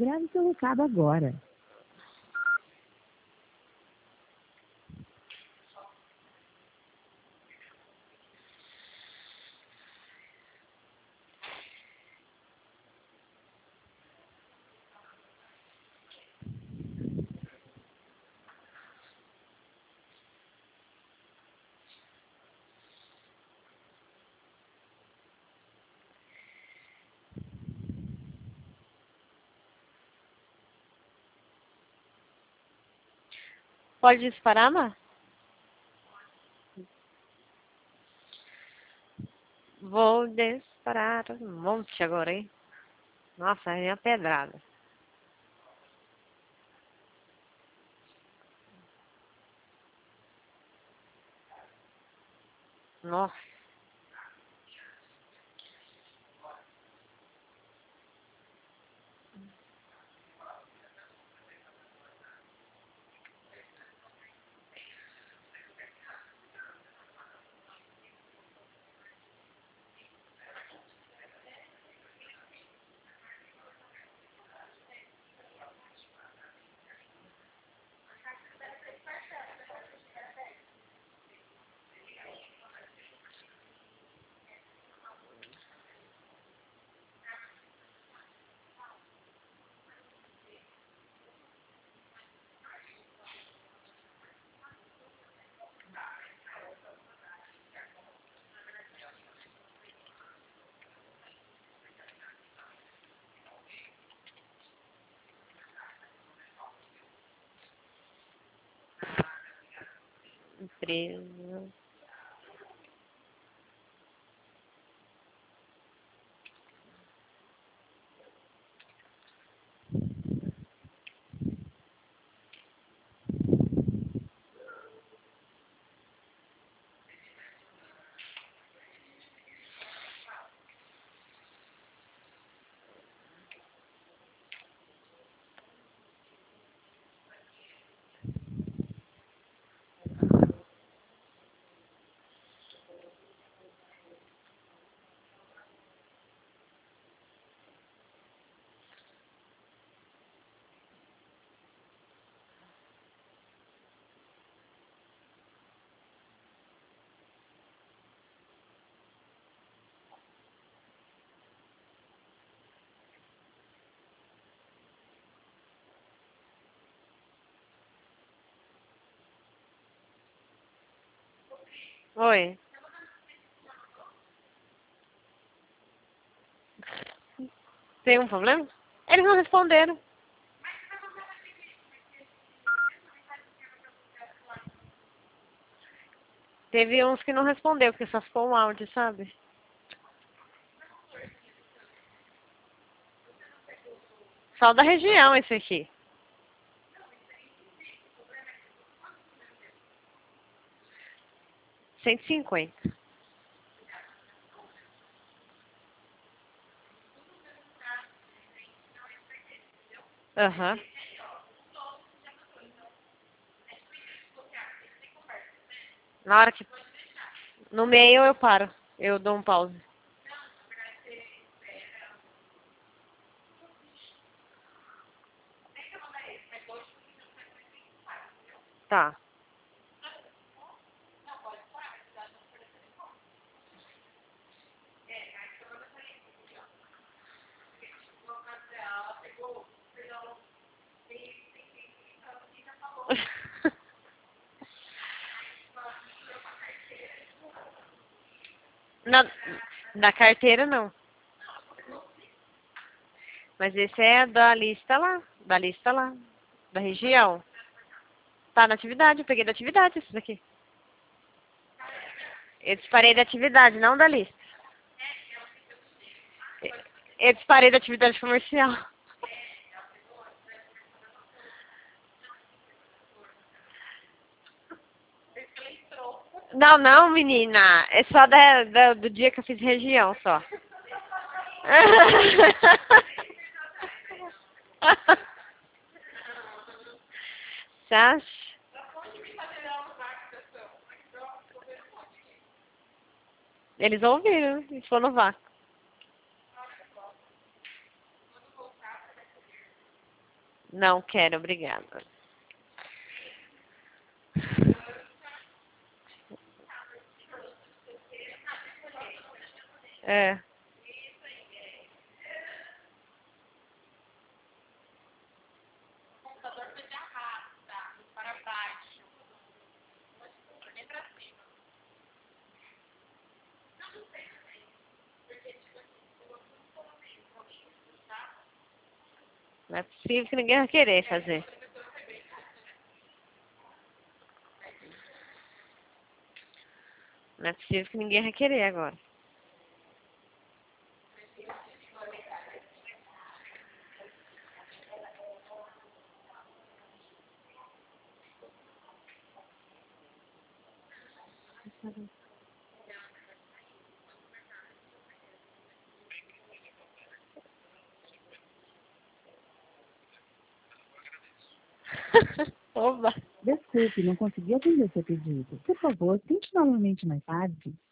Grave seu recado agora. Pode disparar, Má? Vou disparar um monte agora, hein? Nossa, é a pedrada. Nossa. Empresa. Oi. Tem um problema? Eles não responderam. Teve uns que não respondeu, porque só ficou um áudio, sabe? Só da região esse aqui. R$ 150. Aham. Na hora que... No meio eu paro. Eu dou um pause. Tá. Na, na carteira não. Mas esse é da lista lá. Da lista lá. Da região. Tá na atividade, eu peguei da atividade esse daqui. Eu disparei da atividade, não da lista. Eu disparei da atividade comercial. Não, não, menina. É só do dia que eu fiz região, só. Você acha? Eles ouviram, eles foram no vácuo. Não quero, obrigada. É. Não é possível que ninguém vai querer fazer. Não é possível que ninguém vai querer agora. Oba! Desculpe, não consegui atender seu pedido. Por favor, tente novamente mais tarde.